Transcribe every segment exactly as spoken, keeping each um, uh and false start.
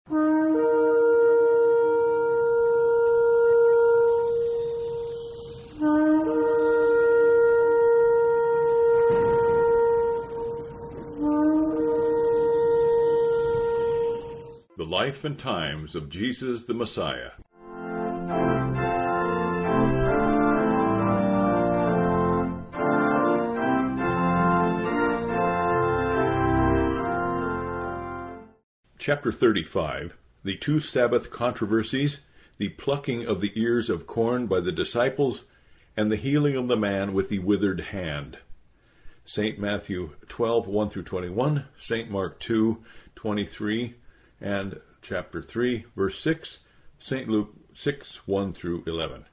The Life and Times of Jesus the Messiah. Chapter thirty-five, The Two Sabbath Controversies, the Plucking of the Ears of Corn by the Disciples, and the Healing of the Man with the Withered Hand. Saint Matthew twelve, one through twenty-one, Saint Mark two, twenty-three, and chapter three, verse six, Saint Luke six, one through eleven.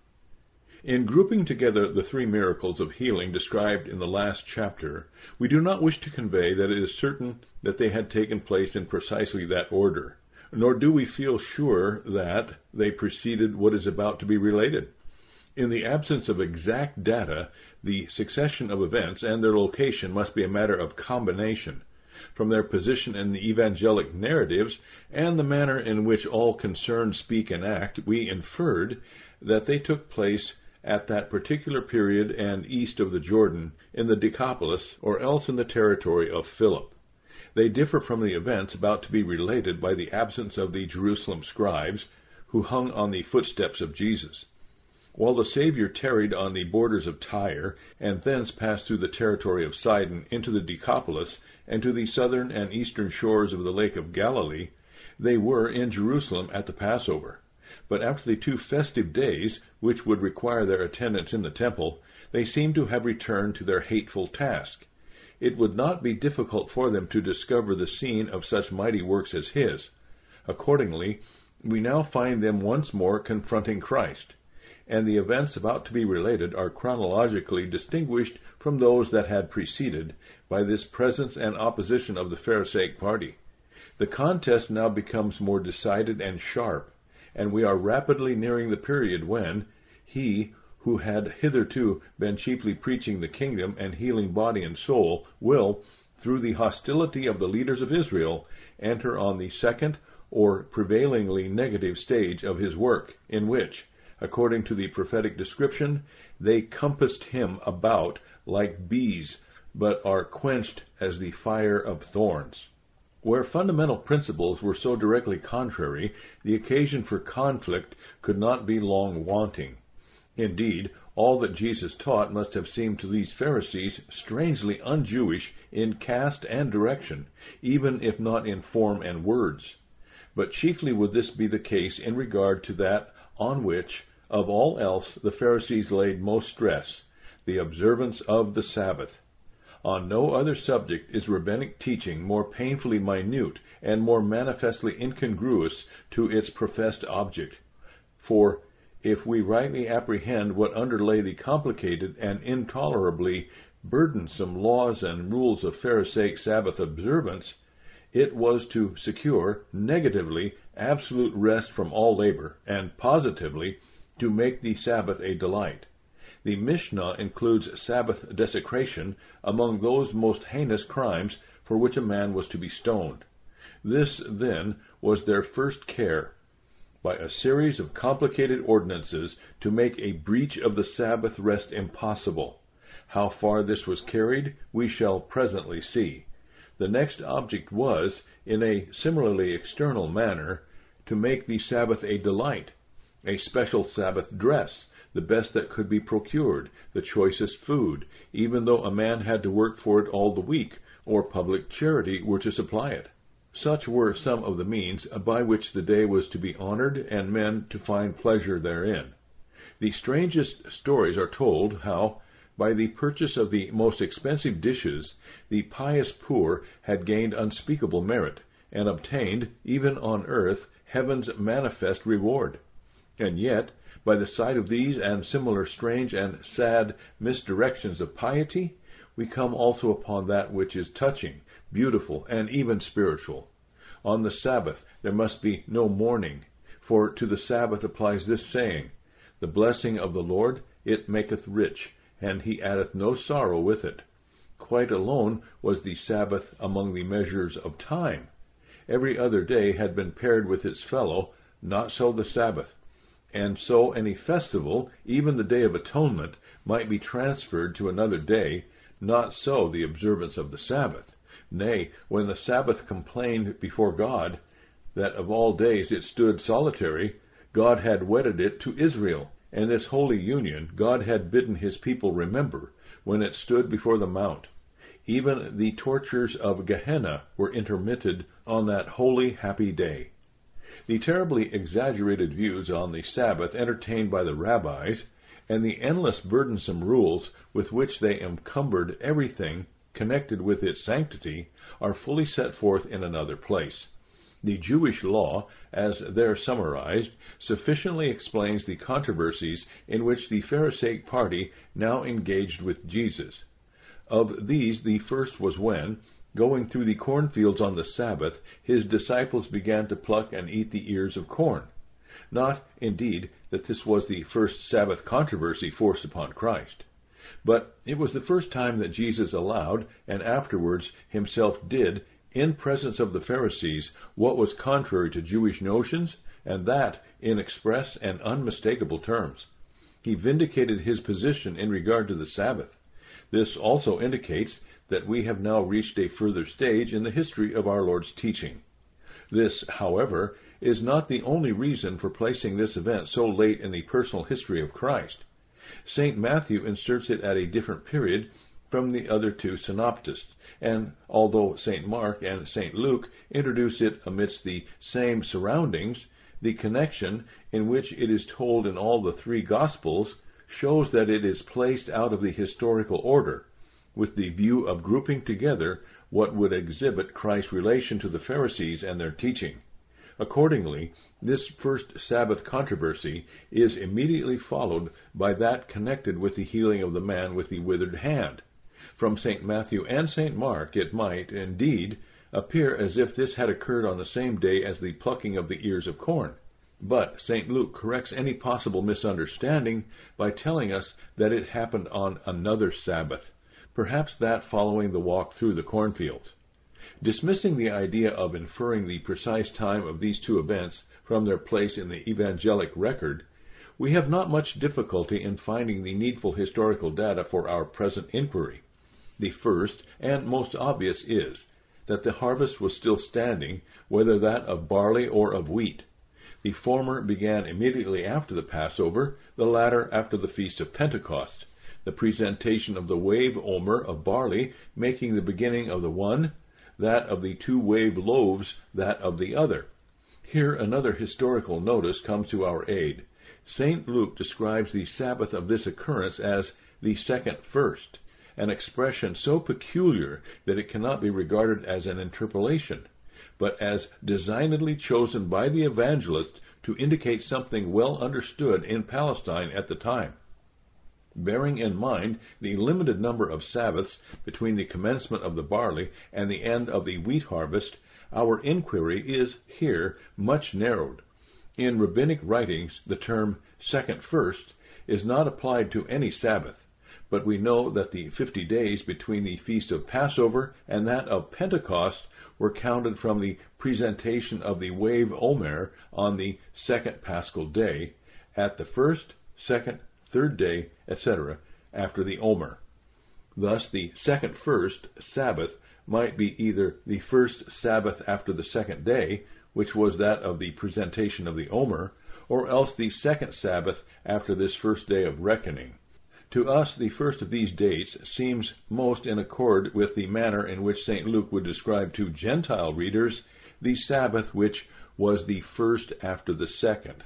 In grouping together the three miracles of healing described in the last chapter, we do not wish to convey that it is certain that they had taken place in precisely that order, nor do we feel sure that they preceded what is about to be related. In the absence of exact data, the succession of events and their location must be a matter of combination. From their position in the evangelic narratives and the manner in which all concerned speak and act, we inferred that they took place at that particular period and east of the Jordan, in the Decapolis, or else in the territory of Philip. They differ from the events about to be related by the absence of the Jerusalem scribes, who hung on the footsteps of Jesus. While the Savior tarried on the borders of Tyre, and thence passed through the territory of Sidon into the Decapolis, and to the southern and eastern shores of the Lake of Galilee, they were in Jerusalem at the Passover. But after the two festive days, which would require their attendance in the temple, they seem to have returned to their hateful task. It would not be difficult for them to discover the scene of such mighty works as his. Accordingly, we now find them once more confronting Christ, and the events about to be related are chronologically distinguished from those that had preceded by this presence and opposition of the Pharisaic party. The contest now becomes more decided and sharp, and we are rapidly nearing the period when he, who had hitherto been chiefly preaching the kingdom and healing body and soul, will, through the hostility of the leaders of Israel, enter on the second or prevailingly negative stage of his work, in which, according to the prophetic description, they compassed him about like bees, but are quenched as the fire of thorns. Where fundamental principles were so directly contrary, the occasion for conflict could not be long wanting. Indeed, all that Jesus taught must have seemed to these Pharisees strangely un-Jewish in caste and direction, even if not in form and words. But chiefly would this be the case in regard to that on which, of all else, the Pharisees laid most stress, the observance of the Sabbath. On no other subject is rabbinic teaching more painfully minute and more manifestly incongruous to its professed object. For, if we rightly apprehend what underlay the complicated and intolerably burdensome laws and rules of Pharisaic Sabbath observance, it was to secure, negatively, absolute rest from all labor, and positively, to make the Sabbath a delight. The Mishnah includes Sabbath desecration among those most heinous crimes for which a man was to be stoned. This, then, was their first care, by a series of complicated ordinances to make a breach of the Sabbath rest impossible. How far this was carried, we shall presently see. The next object was, in a similarly external manner, to make the Sabbath a delight, a special Sabbath dress, the best that could be procured, the choicest food, even though a man had to work for it all the week, or public charity were to supply it. Such were some of the means by which the day was to be honored and men to find pleasure therein. The strangest stories are told how, by the purchase of the most expensive dishes, the pious poor had gained unspeakable merit, and obtained, even on earth, heaven's manifest reward. And yet, by the sight of these and similar strange and sad misdirections of piety, we come also upon that which is touching, beautiful, and even spiritual. On the Sabbath there must be no mourning, for to the Sabbath applies this saying, "The blessing of the Lord, it maketh rich, and he addeth no sorrow with it." Quite alone was the Sabbath among the measures of time. every other day had been paired with its fellow, not so the Sabbath. And so any festival, even the Day of Atonement, might be transferred to another day, not so the observance of the Sabbath. Nay, when the Sabbath complained before God that of all days it stood solitary, God had wedded it to Israel, and this holy union God had bidden his people remember when it stood before the mount. Even the tortures of Gehenna were intermitted on that holy, happy day. The terribly exaggerated views on the Sabbath entertained by the rabbis, and the endless burdensome rules with which they encumbered everything connected with its sanctity, are fully set forth in another place. The Jewish law, as there summarized, sufficiently explains the controversies in which the Pharisaic party now engaged with Jesus. Of these, the first was when, going through the cornfields on the Sabbath, his disciples began to pluck and eat the ears of corn. Not, indeed, that this was the first Sabbath controversy forced upon Christ, but it was the first time that Jesus allowed, and afterwards himself did, in presence of the Pharisees, what was contrary to Jewish notions, and that in express and unmistakable terms. He vindicated his position in regard to the Sabbath. This also indicates that we have now reached a further stage in the history of our Lord's teaching. This, however, is not the only reason for placing this event so late in the personal history of Christ. Saint Matthew inserts it at a different period from the other two synoptists, and although Saint Mark and Saint Luke introduce it amidst the same surroundings, the connection in which it is told in all the three Gospels shows that it is placed out of the historical order, with the view of grouping together what would exhibit Christ's relation to the Pharisees and their teaching. Accordingly, this first Sabbath controversy is immediately followed by that connected with the healing of the man with the withered hand. From Saint Matthew and Saint Mark it might, indeed, appear as if this had occurred on the same day as the plucking of the ears of corn. But Saint Luke corrects any possible misunderstanding by telling us that it happened on another Sabbath, perhaps that following the walk through the cornfields. Dismissing the idea of inferring the precise time of these two events from their place in the evangelic record, we have not much difficulty in finding the needful historical data for our present inquiry. The first and most obvious is that the harvest was still standing, whether that of barley or of wheat. The former began immediately after the Passover, the latter after the Feast of Pentecost, the presentation of the wave omer of barley making the beginning of the one, that of the two wave loaves that of the other. Here another historical notice comes to our aid. Saint Luke describes the Sabbath of this occurrence as the second first, an expression so peculiar that it cannot be regarded as an interpolation, but as designedly chosen by the evangelist to indicate something well understood in Palestine at the time. Bearing in mind the limited number of Sabbaths between the commencement of the barley and the end of the wheat harvest, our inquiry is here much narrowed. In rabbinic writings, the term second first is not applied to any Sabbath, but we know that the fifty days between the feast of Passover and that of Pentecost were counted from the presentation of the wave omer on the second paschal day, at the first, second, third day, et cetera, after the omer. Thus the second first Sabbath might be either the first Sabbath after the second day, which was that of the presentation of the omer, or else the second Sabbath after this first day of reckoning. To us, the first of these dates seems most in accord with the manner in which Saint Luke would describe to Gentile readers the Sabbath which was the first after the second.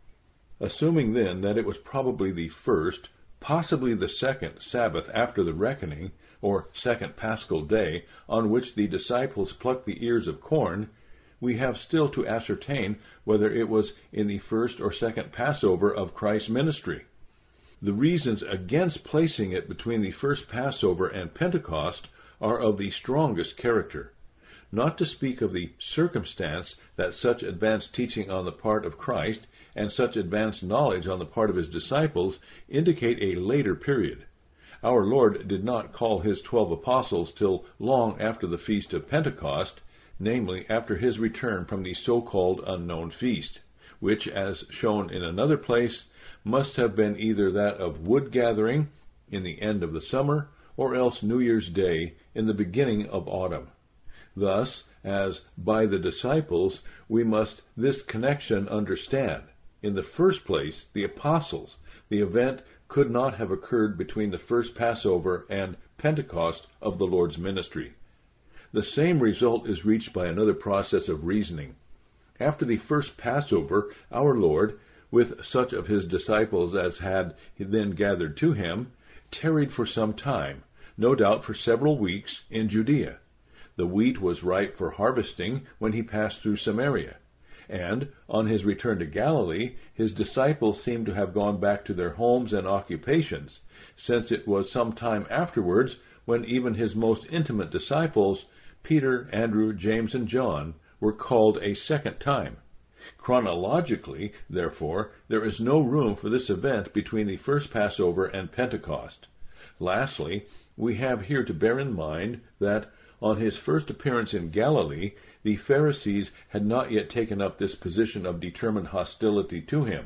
Assuming then that it was probably the first, possibly the second Sabbath after the reckoning, or second paschal day, on which the disciples plucked the ears of corn, we have still to ascertain whether it was in the first or second Passover of Christ's ministry. The reasons against placing it between the first Passover and Pentecost are of the strongest character, not to speak of the circumstance that such advanced teaching on the part of Christ and such advanced knowledge on the part of his disciples indicate a later period. Our Lord did not call his twelve apostles till long after the feast of Pentecost, namely after his return from the so-called unknown feast, which, as shown in another place, must have been either that of wood gathering in the end of the summer, or else New Year's Day in the beginning of autumn. Thus, as by the disciples, we must this connection understand. In the first place, the apostles, the event could not have occurred between the first Passover and Pentecost of the Lord's ministry. The same result is reached by another process of reasoning. After the first Passover, our Lord, with such of his disciples as had then gathered to him, tarried for some time, no doubt for several weeks, in Judea. The wheat was ripe for harvesting when he passed through Samaria, and on his return to Galilee, his disciples seem to have gone back to their homes and occupations, since it was some time afterwards when even his most intimate disciples, Peter, Andrew, James, and John, were called a second time. Chronologically, therefore, there is no room for this event between the first Passover and Pentecost. Lastly, we have here to bear in mind that, on his first appearance in Galilee, the Pharisees had not yet taken up this position of determined hostility to him.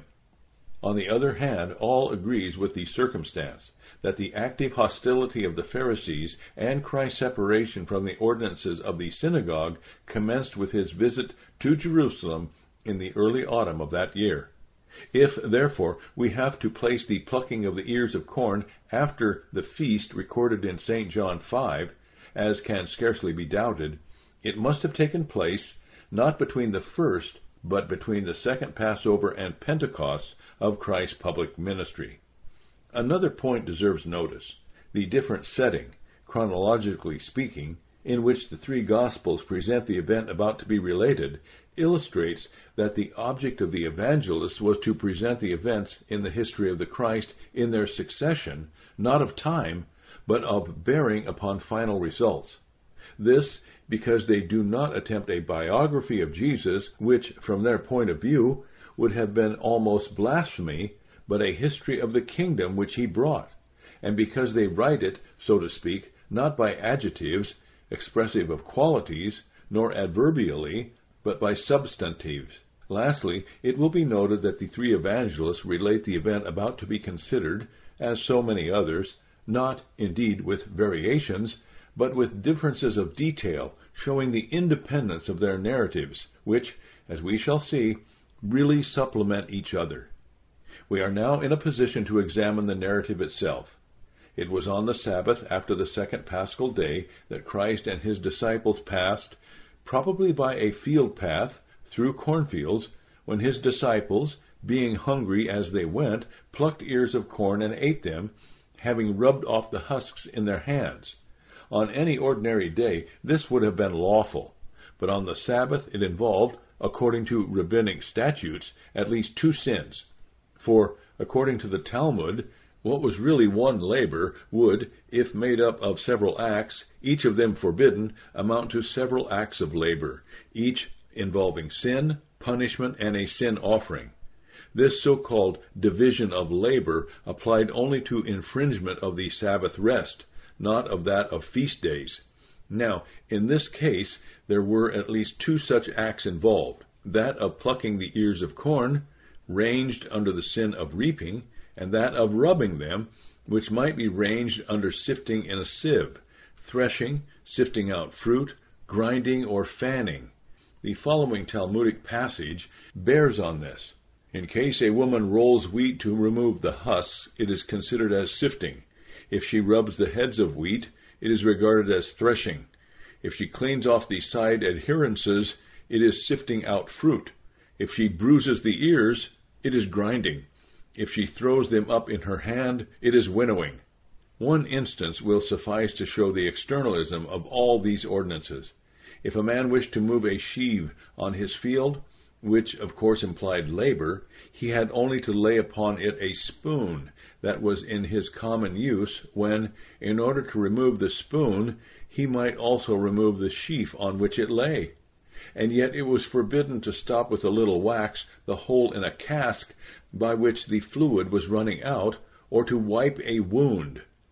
On the other hand, all agrees with the circumstance that the active hostility of the Pharisees and Christ's separation from the ordinances of the synagogue commenced with his visit to Jerusalem in the early autumn of that year. If, therefore, we have to place the plucking of the ears of corn after the feast recorded in Saint John five, as can scarcely be doubted, it must have taken place not between the first, but between the second Passover and Pentecost of Christ's public ministry. Another point deserves notice. The different setting, chronologically speaking, in which the three Gospels present the event about to be related, illustrates that the object of the evangelists was to present the events in the history of the Christ in their succession, not of time, but of bearing upon final results. This because they do not attempt a biography of Jesus, which, from their point of view, would have been almost blasphemy, but a history of the kingdom which he brought, and because they write it, so to speak, not by adjectives, expressive of qualities, nor adverbially, but by substantives. Lastly, it will be noted that the three evangelists relate the event about to be considered, as so many others, not, indeed, with variations, but with differences of detail, showing the independence of their narratives, which, as we shall see, really supplement each other. We are now in a position to examine the narrative itself. It was on the Sabbath after the second Paschal day that Christ and his disciples passed, probably by a field path, through cornfields, when his disciples, being hungry as they went, plucked ears of corn and ate them, having rubbed off the husks in their hands. On any ordinary day, this would have been lawful, but on the Sabbath it involved, according to rabbinic statutes, at least two sins. For, according to the Talmud, what was really one labor would, if made up of several acts, each of them forbidden, amount to several acts of labor, each involving sin, punishment, and a sin offering. This so-called division of labor applied only to infringement of the Sabbath rest, not of that of feast days. Now, in this case, there were at least two such acts involved, that of plucking the ears of corn, ranged under the sin of reaping, and that of rubbing them, which might be ranged under sifting in a sieve, threshing, sifting out fruit, grinding, or fanning. The following Talmudic passage bears on this. In case a woman rolls wheat to remove the husks, it is considered as sifting. If she rubs the heads of wheat, it is regarded as threshing. If she cleans off the side adherences, it is sifting out fruit. If she bruises the ears, it is grinding. If she throws them up in her hand, it is winnowing. One instance will suffice to show the externalism of all these ordinances. If a man wished to move a sheave on his field, which of course implied labor, he had only to lay upon it a spoon that was in his common use, when, in order to remove the spoon, he might also remove the sheaf on which it lay. And yet it was forbidden to stop with a little wax the hole in a cask by which the fluid was running out, or to wipe a wound.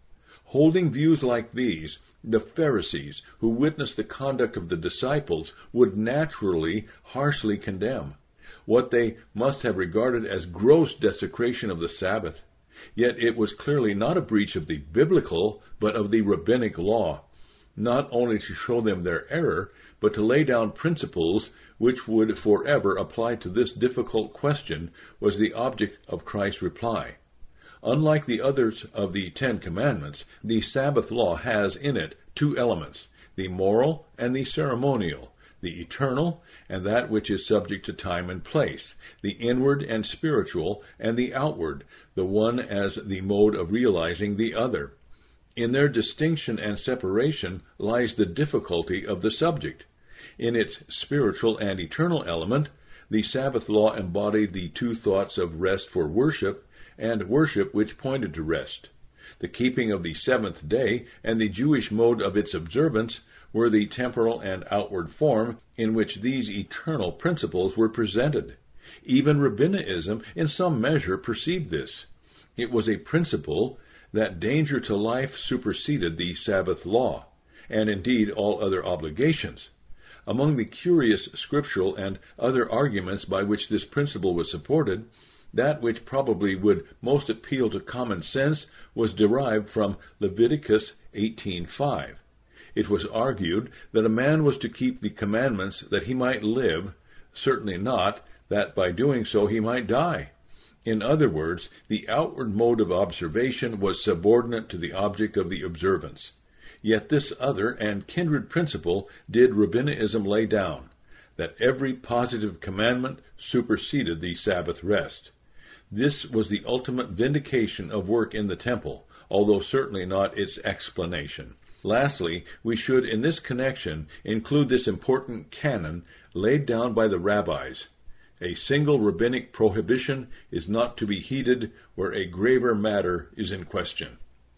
Holding views like these, the Pharisees, who witnessed the conduct of the disciples, would naturally harshly condemn what they must have regarded as gross desecration of the Sabbath. Yet it was clearly not a breach of the biblical, but of the rabbinic law, not only to show them their error, but to lay down principles which would forever apply to this difficult question, was the object of Christ's reply. Unlike the others of the Ten Commandments, the Sabbath law has in it two elements, the moral and the ceremonial, the eternal and that which is subject to time and place, the inward and spiritual and the outward, the one as the mode of realizing the other. In their distinction and separation lies the difficulty of the subject. In its spiritual and eternal element, the Sabbath law embodied the two thoughts of rest for worship and worship which pointed to rest. The keeping of the seventh day and the Jewish mode of its observance were the temporal and outward form in which these eternal principles were presented. Even Rabbinism in some measure perceived this. It was a principle that danger to life superseded the Sabbath law, and indeed all other obligations. Among the curious scriptural and other arguments by which this principle was supported, that which probably would most appeal to common sense was derived from Leviticus eighteen five. It was argued that a man was to keep the commandments that he might live, certainly not that by doing so he might die. In other words, the outward mode of observation was subordinate to the object of the observance. Yet this other and kindred principle did Rabbinism lay down, that every positive commandment superseded the Sabbath rest. This was the ultimate vindication of work in the temple, although certainly not its explanation. Lastly, we should in this connection include this important canon laid down by the rabbis. A single rabbinic prohibition is not to be heeded where a graver matter is in question.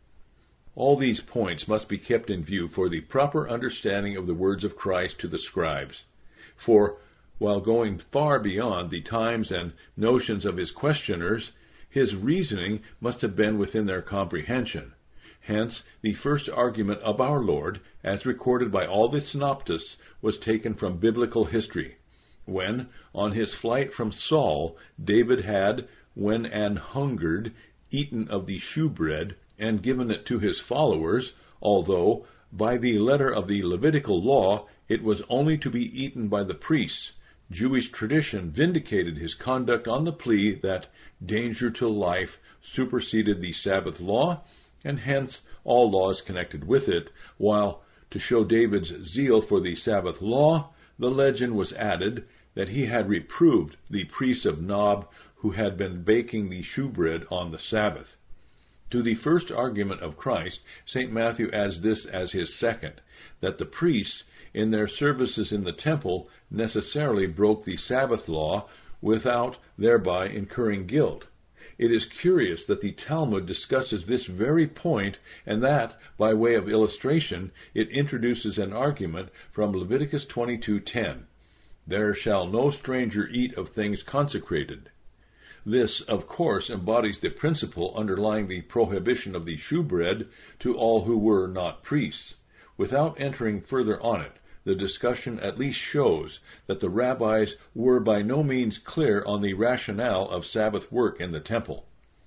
All these points must be kept in view for the proper understanding of the words of Christ to the scribes. For, while going far beyond the times and notions of his questioners, his reasoning must have been within their comprehension. Hence, the first argument of our Lord, as recorded by all the synoptists, was taken from biblical history. When, on his flight from Saul, David had, when an hungered, eaten of the shewbread, and given it to his followers, although, by the letter of the Levitical law, it was only to be eaten by the priests, Jewish tradition vindicated his conduct on the plea that danger to life superseded the Sabbath law, and hence all laws connected with it, while, to show David's zeal for the Sabbath law, the legend was added that he had reproved the priests of Nob who had been baking the shewbread on the Sabbath. To the first argument of Christ, Saint Matthew adds this as his second, that the priests, in their services in the temple, necessarily broke the Sabbath law without thereby incurring guilt. It is curious that the Talmud discusses this very point, and that, by way of illustration, it introduces an argument from Leviticus twenty-two ten. There shall no stranger eat of things consecrated. This, of course, embodies the principle underlying the prohibition of the shewbread to all who were not priests. Without entering further on it, the discussion at least shows that the rabbis were by no means clear on the rationale of Sabbath work in the temple.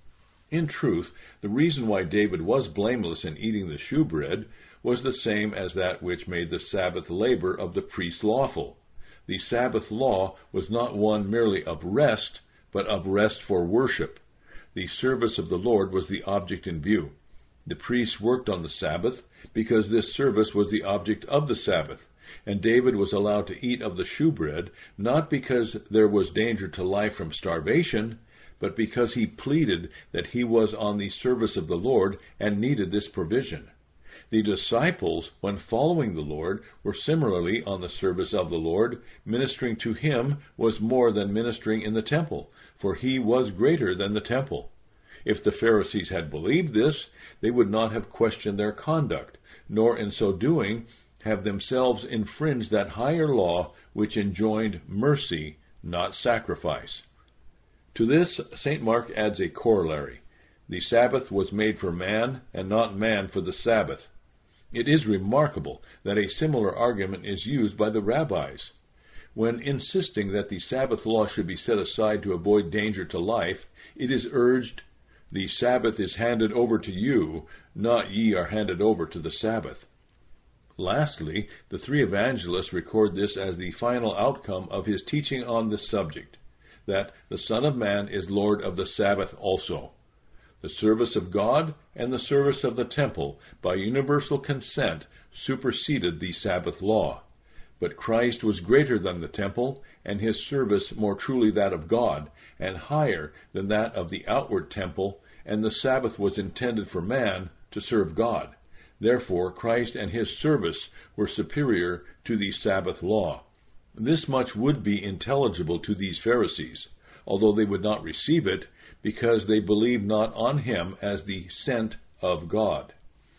In truth, the reason why David was blameless in eating the shewbread was the same as that which made the Sabbath labor of the priest lawful. The Sabbath law was not one merely of rest, but of rest for worship. The service of the Lord was the object in view. The priests worked on the Sabbath because this service was the object of the Sabbath, and David was allowed to eat of the shewbread not because there was danger to life from starvation, but because he pleaded that he was on the service of the Lord and needed this provision. The disciples, when following the Lord, were similarly on the service of the Lord. Ministering to him was more than ministering in the temple, for he was greater than the temple. If the Pharisees had believed this, they would not have questioned their conduct, nor in so doing have themselves infringed that higher law which enjoined mercy, not sacrifice. To this, Saint Mark adds a corollary. The Sabbath was made for man, and not man for the Sabbath. It is remarkable that a similar argument is used by the rabbis. When insisting that the Sabbath law should be set aside to avoid danger to life, it is urged, "The Sabbath is handed over to you, not ye are handed over to the Sabbath." Lastly, the three evangelists record this as the final outcome of his teaching on this subject, that the Son of Man is Lord of the Sabbath also. The service of God and the service of the temple, by universal consent, superseded the Sabbath law. But Christ was greater than the temple, and his service more truly that of God, and higher than that of the outward temple, and the Sabbath was intended for man to serve God. Therefore, Christ and his service were superior to the Sabbath law. This much would be intelligible to these Pharisees, although they would not receive it, because they believed not on him as the sent of God.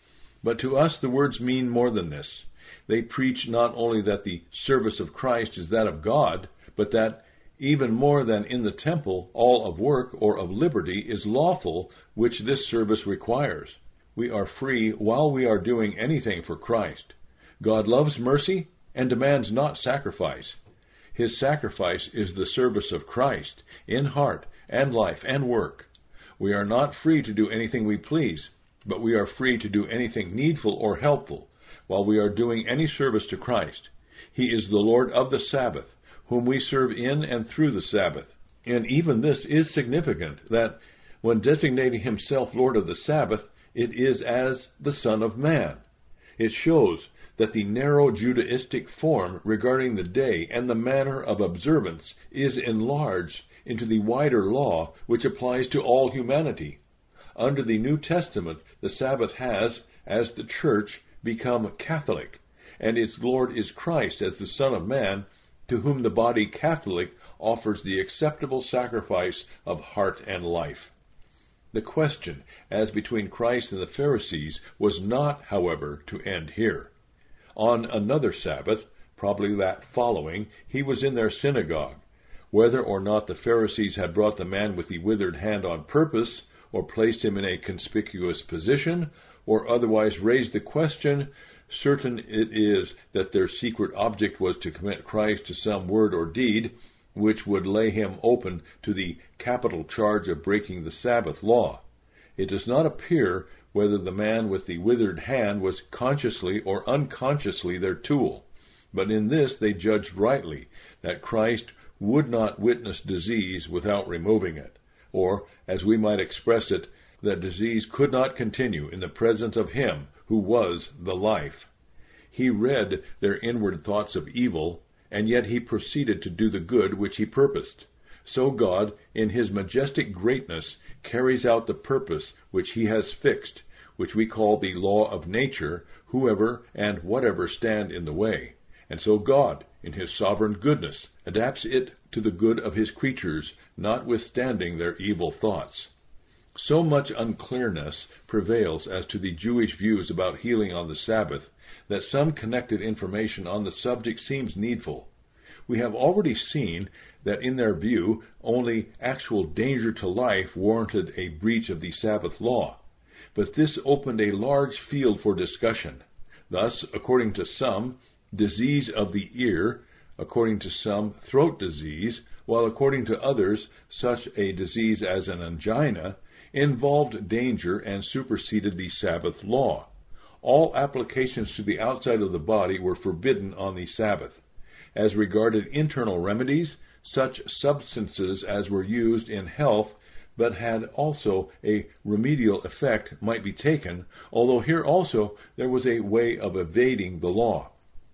But to us the words mean more than this. They preach not only that the service of Christ is that of God, but that, even more than in the temple, all of work or of liberty is lawful, which this service requires. We are free while we are doing anything for Christ. God loves mercy and demands not sacrifice. His sacrifice is the service of Christ, in heart and life and work. We are not free to do anything we please, but we are free to do anything needful or helpful, while we are doing any service to Christ. He is the Lord of the Sabbath, whom we serve in and through the Sabbath. And even this is significant, that when designating himself Lord of the Sabbath, it is as the Son of Man. It shows that the narrow Judaistic form regarding the day and the manner of observance is enlarged into the wider law which applies to all humanity. Under the New Testament, the Sabbath has, as the Church, become Catholic, and its Lord is Christ as the Son of Man, to whom the body Catholic offers the acceptable sacrifice of heart and life. The question, as between Christ and the Pharisees, was not, however, to end here. On another Sabbath, probably that following, he was in their synagogue. Whether or not the Pharisees had brought the man with the withered hand on purpose, or placed him in a conspicuous position, or otherwise raised the question, certain it is that their secret object was to commit Christ to some word or deed which would lay him open to the capital charge of breaking the Sabbath law. It does not appear whether the man with the withered hand was consciously or unconsciously their tool, but in this they judged rightly, that Christ would not witness disease without removing it, or, as we might express it, that disease could not continue in the presence of him who was the life. He read their inward thoughts of evil, and yet he proceeded to do the good which he purposed. So God, in his majestic greatness, carries out the purpose which he has fixed, which we call the law of nature, whoever and whatever stand in the way. And so God, in his sovereign goodness, adapts it to the good of his creatures, notwithstanding their evil thoughts. So much unclearness prevails as to the Jewish views about healing on the Sabbath, that some connected information on the subject seems needful. We have already seen that in their view, only actual danger to life warranted a breach of the Sabbath law. But this opened a large field for discussion. Thus, according to some, disease of the ear, according to some, throat disease, while according to others, such a disease as an angina, involved danger and superseded the Sabbath law. All applications to the outside of the body were forbidden on the Sabbath. As regarded internal remedies, such substances as were used in health but had also a remedial effect might be taken, although here also there was a way of evading the law.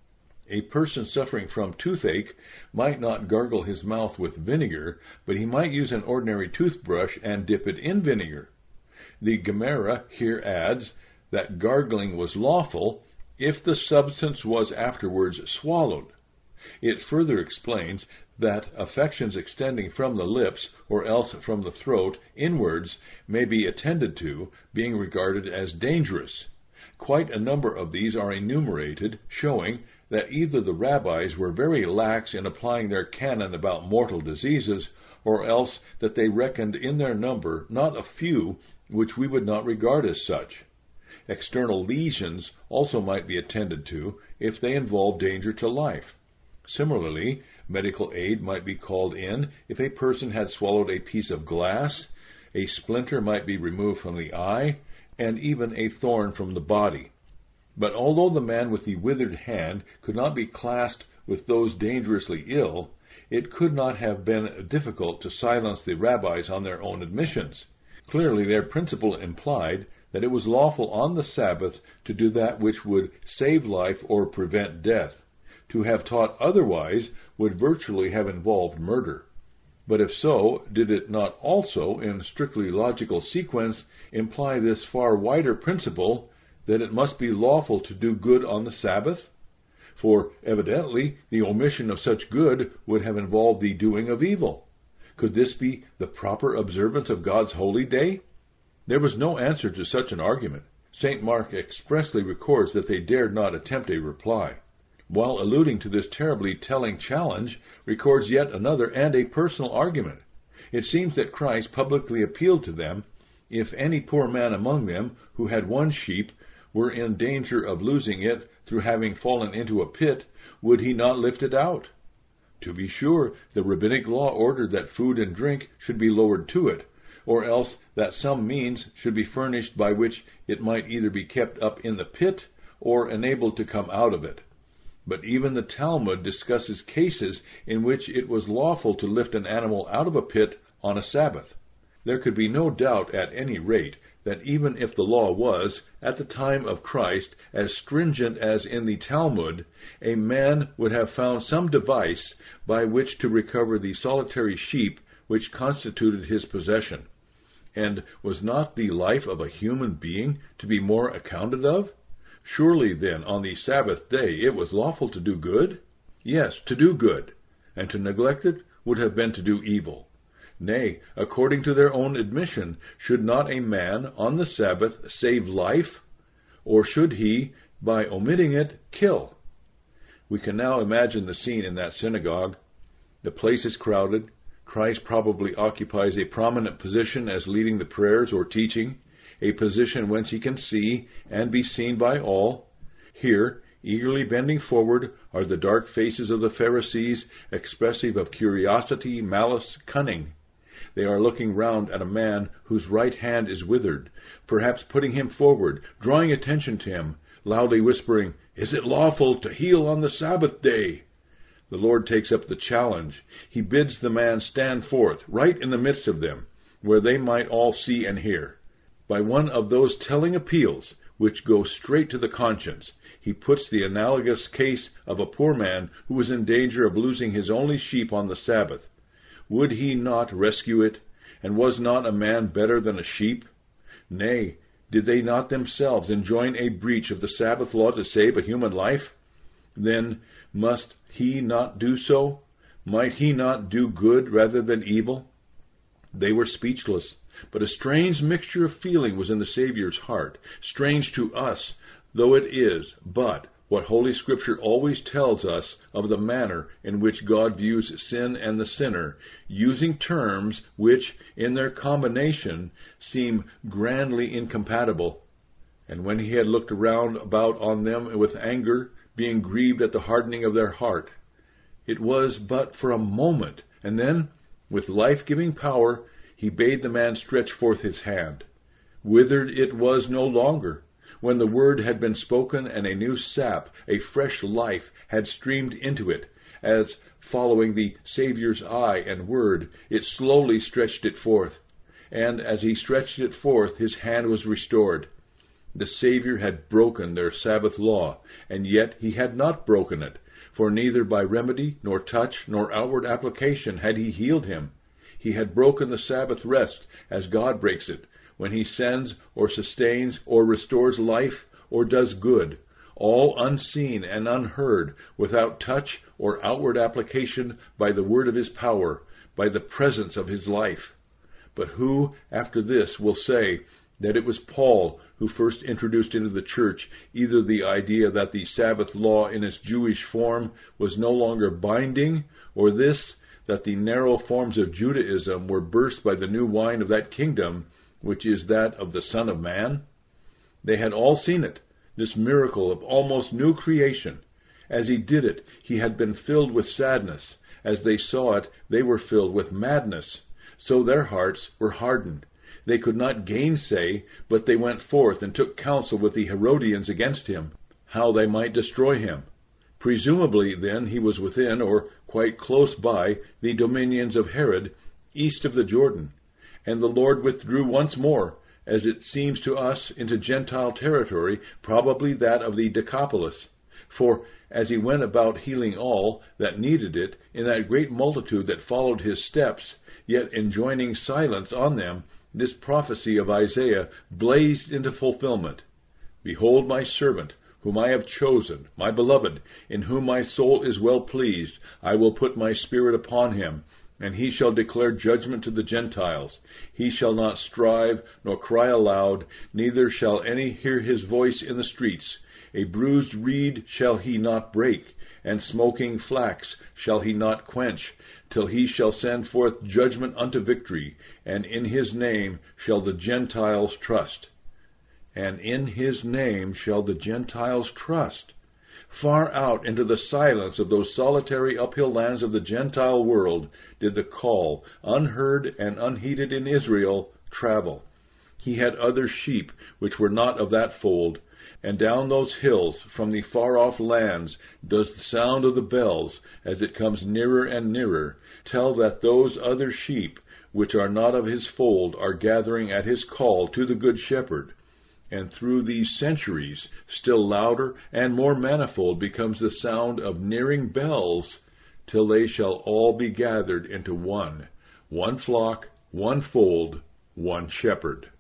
A person suffering from toothache might not gargle his mouth with vinegar, but he might use an ordinary toothbrush and dip it in vinegar. The Gemara here adds that gargling was lawful if the substance was afterwards swallowed. It further explains that affections extending from the lips, or else from the throat, inwards, may be attended to, being regarded as dangerous. Quite a number of these are enumerated, showing that either the rabbis were very lax in applying their canon about mortal diseases, or else that they reckoned in their number not a few which we would not regard as such. External lesions also might be attended to if they involve danger to life. Similarly, medical aid might be called in if a person had swallowed a piece of glass, a splinter might be removed from the eye, and even a thorn from the body. But although the man with the withered hand could not be classed with those dangerously ill, it could not have been difficult to silence the rabbis on their own admissions. Clearly their principle implied that it was lawful on the Sabbath to do that which would save life or prevent death. To have taught otherwise would virtually have involved murder. But if so, did it not also, in strictly logical sequence, imply this far wider principle, that it must be lawful to do good on the Sabbath? For evidently the omission of such good would have involved the doing of evil. Could this be the proper observance of God's holy day? There was no answer to such an argument. Saint Mark expressly records that they dared not attempt a reply. While alluding to this terribly telling challenge, records yet another and a personal argument. It seems that Christ publicly appealed to them, if any poor man among them, who had one sheep, were in danger of losing it through having fallen into a pit, would he not lift it out? To be sure, the rabbinic law ordered that food and drink should be lowered to it, or else that some means should be furnished by which it might either be kept up in the pit or enabled to come out of it. But even the Talmud discusses cases in which it was lawful to lift an animal out of a pit on a Sabbath. There could be no doubt, at any rate, that even if the law was, at the time of Christ, as stringent as in the Talmud, a man would have found some device by which to recover the solitary sheep which constituted his possession. And was not the life of a human being to be more accounted of? Surely, then, on the Sabbath day it was lawful to do good? Yes, to do good, and to neglect it would have been to do evil. Nay, according to their own admission, should not a man on the Sabbath save life? Or should he, by omitting it, kill? We can now imagine the scene in that synagogue. The place is crowded. Christ probably occupies a prominent position as leading the prayers or teaching, a position whence he can see and be seen by all. Here, eagerly bending forward, are the dark faces of the Pharisees, expressive of curiosity, malice, cunning. They are looking round at a man whose right hand is withered, perhaps putting him forward, drawing attention to him, loudly whispering, "Is it lawful to heal on the Sabbath day?" The Lord takes up the challenge. He bids the man stand forth, right in the midst of them, where they might all see and hear. By one of those telling appeals, which go straight to the conscience, he puts the analogous case of a poor man who was in danger of losing his only sheep on the Sabbath. Would he not rescue it? And was not a man better than a sheep? Nay, did they not themselves enjoin a breach of the Sabbath law to save a human life? Then must he not do so? Might he not do good rather than evil? They were speechless, but a strange mixture of feeling was in the Saviour's heart, strange to us, though it is but what Holy Scripture always tells us of the manner in which God views sin and the sinner, using terms which, in their combination, seem grandly incompatible. And when he had looked around about on them with anger, being grieved at the hardening of their heart, it was but for a moment, and then, with life-giving power, he bade the man stretch forth his hand. Withered it was no longer. When the word had been spoken and a new sap, a fresh life, had streamed into it, as, following the Saviour's eye and word, it slowly stretched it forth. And as he stretched it forth, his hand was restored. The Saviour had broken their Sabbath law, and yet he had not broken it, for neither by remedy, nor touch, nor outward application had he healed him. He had broken the Sabbath rest as God breaks it, when he sends or sustains or restores life or does good, all unseen and unheard, without touch or outward application, by the word of his power, by the presence of his life. But who, after this, will say that it was Paul who first introduced into the church either the idea that the Sabbath law in its Jewish form was no longer binding, or this, that the narrow forms of Judaism were burst by the new wine of that kingdom, which is that of the Son of Man? They had all seen it, this miracle of almost new creation. As he did it, he had been filled with sadness. As they saw it, they were filled with madness. So their hearts were hardened. They could not gainsay, but they went forth and took counsel with the Herodians against him, how they might destroy him. Presumably, then, he was within, or quite close by, the dominions of Herod, east of the Jordan. And the Lord withdrew once more, as it seems to us, into Gentile territory, probably that of the Decapolis. For as he went about healing all that needed it, in that great multitude that followed his steps, yet enjoining silence on them, this prophecy of Isaiah blazed into fulfillment. Behold my servant, whom I have chosen, my beloved, in whom my soul is well pleased. I will put my spirit upon him, and he shall declare judgment to the Gentiles. He shall not strive, nor cry aloud, neither shall any hear his voice in the streets. A bruised reed shall he not break, and smoking flax shall he not quench, till he shall send forth judgment unto victory, and in his name shall the Gentiles trust. And in his name shall the Gentiles trust. Far out into the silence of those solitary uphill lands of the Gentile world did the call, unheard and unheeded in Israel, travel. He had other sheep which were not of that fold, and down those hills, from the far-off lands, does the sound of the bells, as it comes nearer and nearer, tell that those other sheep, which are not of his fold, are gathering at his call to the Good Shepherd. And through these centuries, still louder and more manifold becomes the sound of nearing bells, till they shall all be gathered into one, one flock, one fold, one shepherd.